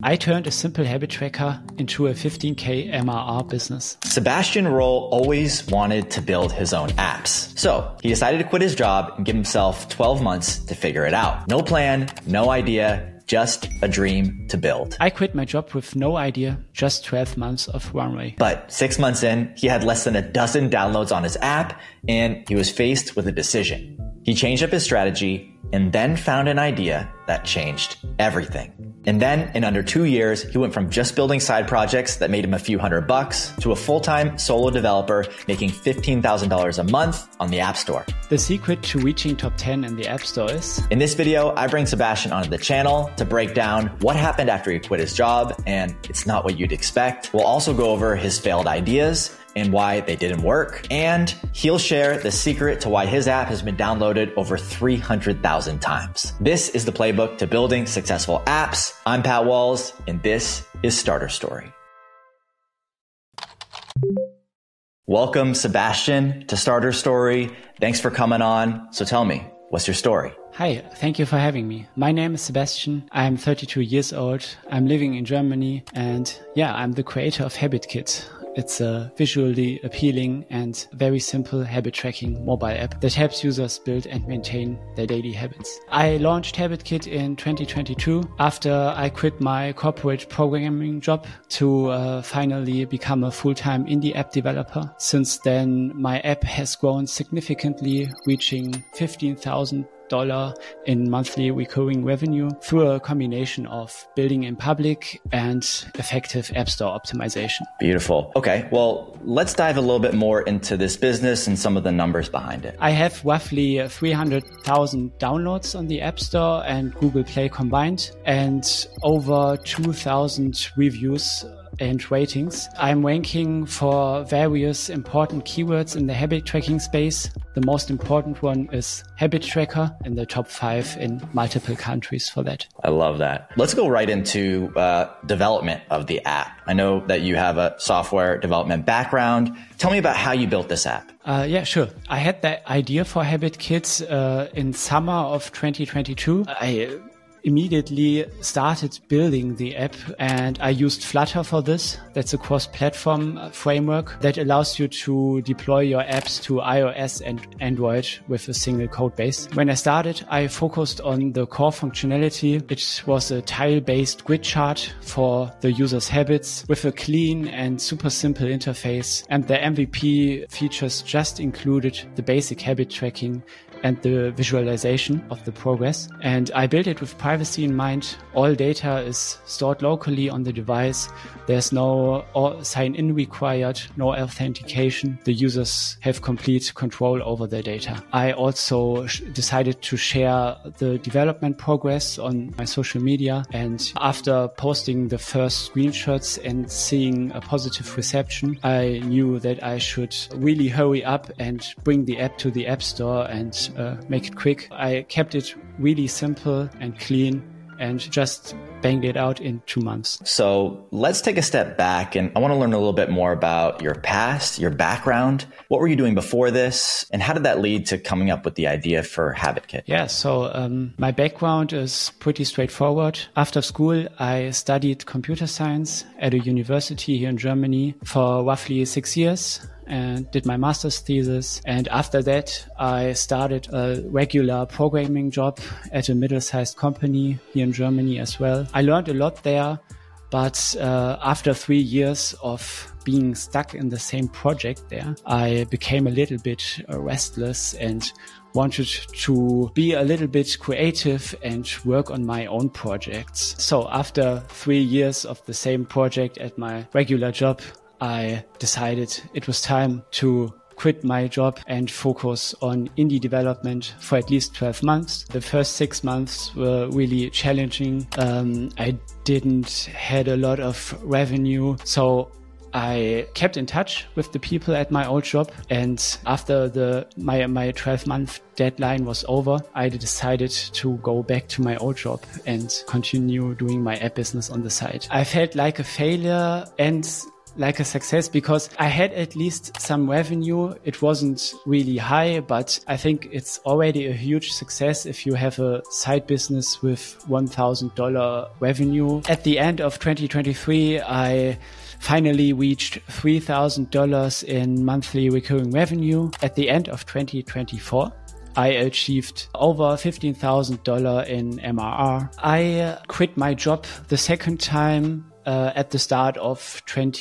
I turned a simple habit tracker into a 15K MRR business. Sebastian Roll always wanted to build his own apps. So he decided to quit his job and give himself 12 months to figure it out. No plan, no idea, just a dream to build. I quit my job with no idea, just 12 months of runway. But 6 months in, he had less than a dozen downloads on his app, and he was faced with a decision. He changed up his strategy and then found an idea that changed everything. And then in under 2 years, he went from just building side projects that made him a few $100 to a full-time solo developer making $15,000 a month on the App Store. The secret to reaching top 10 in the App Store is... In this video, I bring Sebastian onto the channel to break down what happened after he quit his job, and it's not what you'd expect. We'll also go over his failed ideas and why they didn't work. And he'll share the secret to why his app has been downloaded over 300,000 times. This is the playbook to building successful apps. I'm Pat Walls, and this is Starter Story. Welcome, Sebastian, to Starter Story. Thanks for coming on. So tell me, what's your story? Hi, thank you for having me. My name is Sebastian. I'm 32 years old. I'm living in Germany, and I'm the creator of HabitKit. It's a visually appealing and very simple habit tracking mobile app that helps users build and maintain their daily habits. I launched HabitKit in 2022 after I quit my corporate programming job to finally become a full-time indie app developer. Since then, my app has grown significantly, reaching $15,000 in monthly recurring revenue through a combination of building in public and effective App Store optimization. Beautiful. Okay, well, let's dive a little bit more into this business and some of the numbers behind it. I have roughly 300,000 downloads on the App Store and Google Play combined, and over 2,000 reviews and ratings. I'm ranking for various important keywords in the habit tracking space. The most important one is habit tracker, in the top 5 in multiple countries for that. I love that. Let's go right into development of the app. I know that you have a software development background. Tell me about how you built this app. Yeah, sure. I had that idea for HabitKit in summer of 2022. I immediately started building the app, and I used Flutter for this. That's a cross-platform framework that allows you to deploy your apps to iOS and Android with a single code base. When I started, I focused on the core functionality. It was a tile-based grid chart for the user's habits with a clean and super simple interface. And the MVP features just included the basic habit tracking and the visualization of the progress. And I built it with privacy in mind. All data is stored locally on the device. There's no sign-in required, no authentication. The users have complete control over their data. I also decided to share the development progress on my social media. And after posting the first screenshots and seeing a positive reception, I knew that I should really hurry up and bring the app to the App Store and make it quick. I kept it really simple and clean and just banged it out in 2 months. So let's take a step back, and I want to learn a little bit more about your past, your background. What were you doing before this, and how did that lead to coming up with the idea for HabitKit? Yeah, so my background is pretty straightforward. After school, I studied computer science at a university here in Germany for roughly 6 years. And did my master's thesis. And after that, I started a regular programming job at a middle-sized company here in Germany as well. I learned a lot there, but after 3 years of being stuck in the same project there, I became a little bit restless and wanted to be a little bit creative and work on my own projects. So after 3 years of the same project at my regular job, I decided it was time to quit my job and focus on indie development for at least 12 months. The first 6 months were really challenging. I didn't had a lot of revenue, so I kept in touch with the people at my old job, and after my 12-month deadline was over, I decided to go back to my old job and continue doing my app business on the side. I felt like a failure, and like a success because I had at least some revenue. It wasn't really high, but I think it's already a huge success if you have a side business with $1,000 revenue. At the end of 2023, I finally reached $3,000 in monthly recurring revenue. At the end of 2024, I achieved over $15,000 in MRR. I quit my job the second time at the start of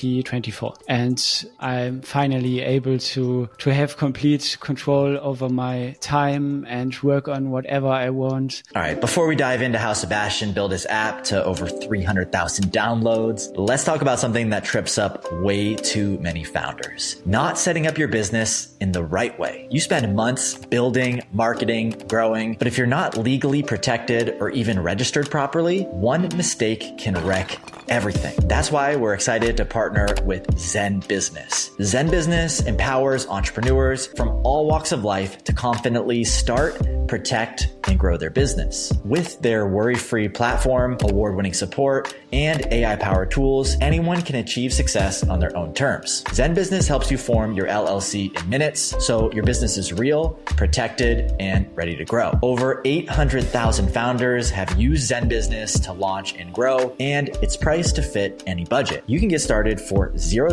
2024. And I'm finally able to have complete control over my time and work on whatever I want. All right, before we dive into how Sebastian built his app to over 300,000 downloads, let's talk about something that trips up way too many founders. Not setting up your business in the right way. You spend months building, marketing, growing, but if you're not legally protected or even registered properly, one mistake can wreck everything. That's why we're excited to partner with Zen Business. Zen Business empowers entrepreneurs from all walks of life to confidently start, protect, and grow their business. With their worry-free platform, award-winning support, and AI-powered tools, anyone can achieve success on their own terms. Zen Business helps you form your LLC in minutes, so your business is real, protected, and ready to grow. Over 800,000 founders have used Zen Business to launch and grow, and it's priced to fit any budget. You can get started for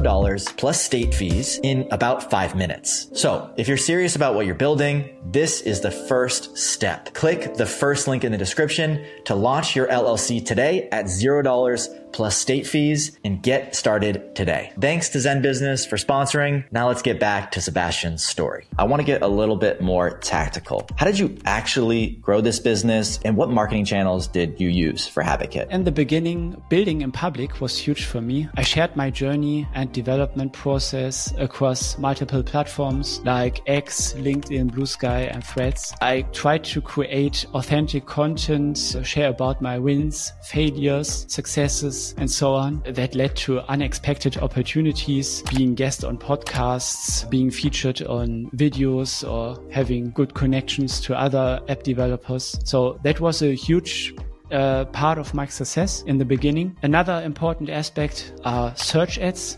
$0 plus state fees in about 5 minutes. So if you're serious about what you're building, this is the first step. Click the first link in the description to launch your LLC today at $0 plus state fees and get started today. Thanks to Zen Business for sponsoring. Now let's get back to Sebastian's story. I want to get a little bit more tactical. How did you actually grow this business and what marketing channels did you use for HabitKit? In the beginning, building in public was huge for me. I shared my journey and development process across multiple platforms like X, LinkedIn, Blue Sky, and Threads. I tried to create authentic content, share about my wins, failures, successes, and so on. That led to unexpected opportunities, being guest on podcasts, being featured on videos, or having good connections to other app developers. So that was a huge part of my success in the beginning. Another important aspect are search ads.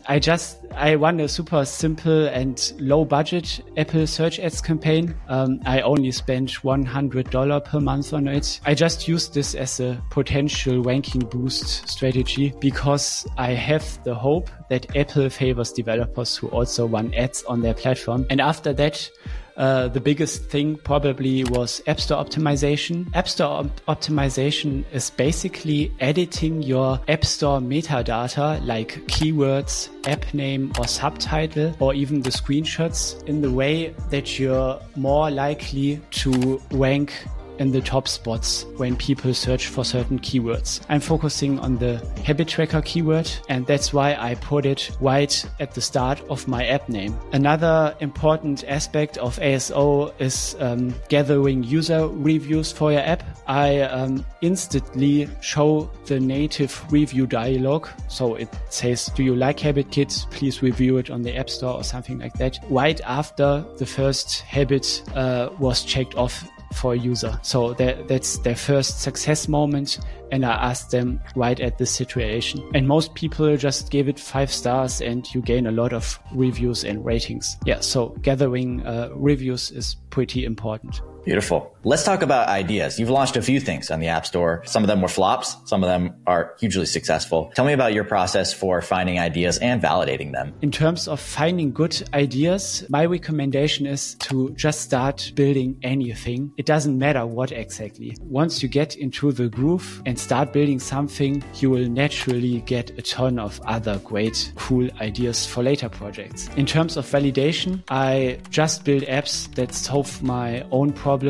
I run a super simple and low budget Apple search ads campaign. I only spent $100 per month on it. I just used this as a potential ranking boost strategy because I have the hope that Apple favors developers who also run ads on their platform. And after that, the biggest thing probably was App Store optimization. App Store optimization is basically editing your App Store metadata like keywords, app name or subtitle, or even the screenshots in the way that you're more likely to rank in the top spots when people search for certain keywords. I'm focusing on the habit tracker keyword, and that's why I put it right at the start of my app name. Another important aspect of ASO is gathering user reviews for your app. I instantly show the native review dialog. So it says, do you like HabitKit? Please review it on the App Store or something like that. Right after the first habit was checked off for a user. So that's their first success moment, and I asked them right at this situation. And most people just gave it 5 stars and you gain a lot of reviews and ratings. Yeah, so gathering reviews is pretty important. Beautiful. Let's talk about ideas. You've launched a few things on the App Store. Some of them were flops. Some of them are hugely successful. Tell me about your process for finding ideas and validating them. In terms of finding good ideas, my recommendation is to just start building anything. It doesn't matter what exactly. Once you get into the groove and start building something, you will naturally get a ton of other great, cool ideas for later projects. In terms of validation, I just build apps that solve my own problems.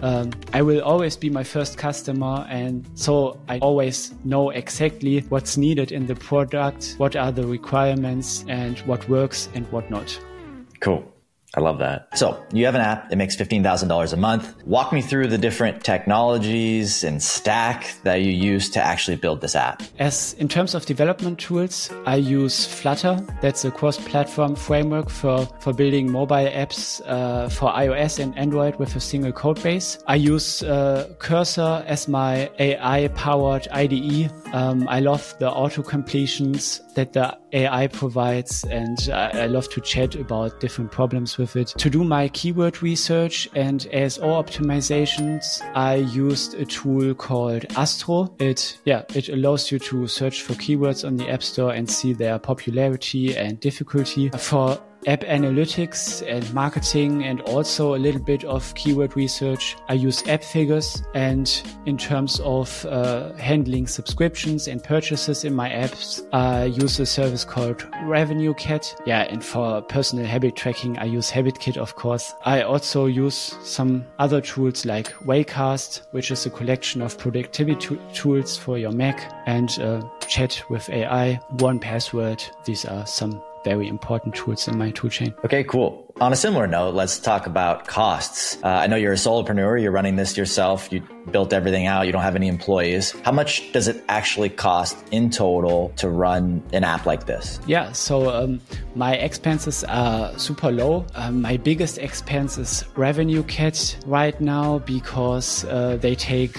I will always be my first customer, and so I always know exactly what's needed in the product, what are the requirements, and what works and what not. Cool. I love that. So you have an app that makes $15,000 a month. Walk me through the different technologies and stack that you use to actually build this app. As in terms of development tools, I use Flutter. That's a cross-platform framework for building mobile apps for iOS and Android with a single code base. I use Cursor as my AI-powered IDE. I love the auto-completions that the AI provides, and I love to chat about different problems with it. To do my keyword research and ASO optimizations, I used a tool called Astro. It allows you to search for keywords on the App Store and see their popularity and difficulty. For app analytics and marketing and also a little bit of keyword research, I use AppFigures. And in terms of handling subscriptions and purchases in my apps, I use a service called RevenueCat. Yeah, and for personal habit tracking, I use HabitKit, of course. I also use some other tools like Waycast, which is a collection of productivity tools for your Mac, and Chat with AI, 1Password. These are some very important tools in my toolchain. Okay, cool. On a similar note, let's talk about costs. I know you're a solopreneur. You're running this yourself. You built everything out. You don't have any employees. How much does it actually cost in total to run an app like this? Yeah, so my expenses are super low. My biggest expense is RevenueCat right now because they take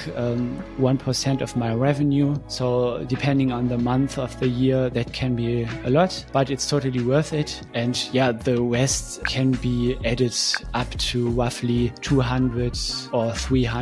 1% of my revenue. So depending on the month of the year, that can be a lot, but it's totally worth it. And yeah, the rest can be added up to roughly $200 or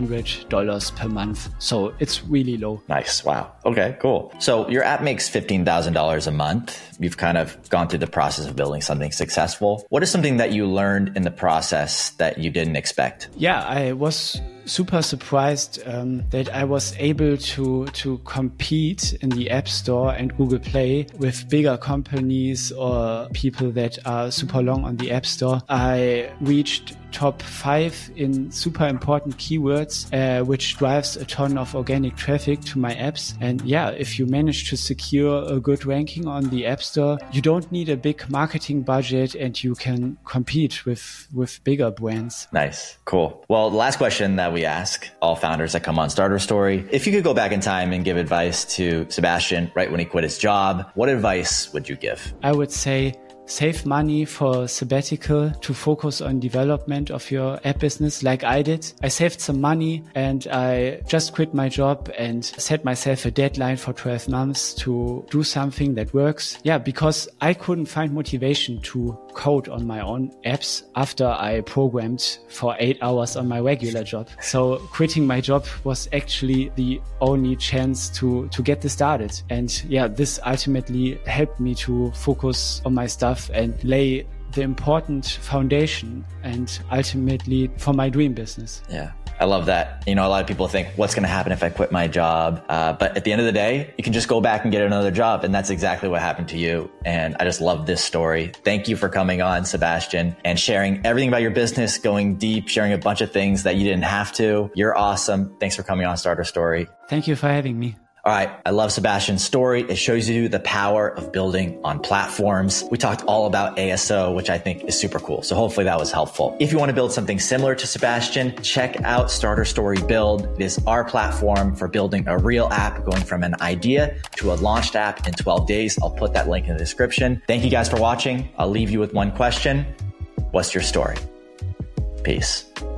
$300 per month. So it's really low. Nice. Wow. Okay, cool. So your app makes $15,000 a month. You've kind of gone through the process of building something successful. What is something that you learned in the process that you didn't expect? Yeah, I was super surprised that I was able to compete in the App Store and Google Play with bigger companies or people that are super long on the App Store. I reached top 5 in super important keywords, which drives a ton of organic traffic to my apps. And yeah, if you manage to secure a good ranking on the App Store, you don't need a big marketing budget and you can compete with bigger brands. Nice. Cool. Well, the last question that we ask all founders that come on Starter Story, if you could go back in time and give advice to Sebastian right when he quit his job, what advice would you give? I would say save money for sabbatical to focus on development of your app business like I did. I saved some money and I just quit my job and set myself a deadline for 12 months to do something that works. Yeah, because I couldn't find motivation to code on my own apps after I programmed for 8 hours on my regular job. So quitting my job was actually the only chance to get this started. And yeah, this ultimately helped me to focus on my stuff and lay the important foundation and ultimately for my dream business. Yeah. I love that. You know, a lot of people think, what's going to happen if I quit my job? But at the end of the day, you can just go back and get another job. And that's exactly what happened to you. And I just love this story. Thank you for coming on, Sebastian, and sharing everything about your business, going deep, sharing a bunch of things that you didn't have to. You're awesome. Thanks for coming on Starter Story. Thank you for having me. All right. I love Sebastian's story. It shows you the power of building on platforms. We talked all about ASO, which I think is super cool. So hopefully that was helpful. If you want to build something similar to Sebastian, check out Starter Story Build. It is our platform for building a real app, going from an idea to a launched app in 12 days. I'll put that link in the description. Thank you guys for watching. I'll leave you with one question. What's your story? Peace.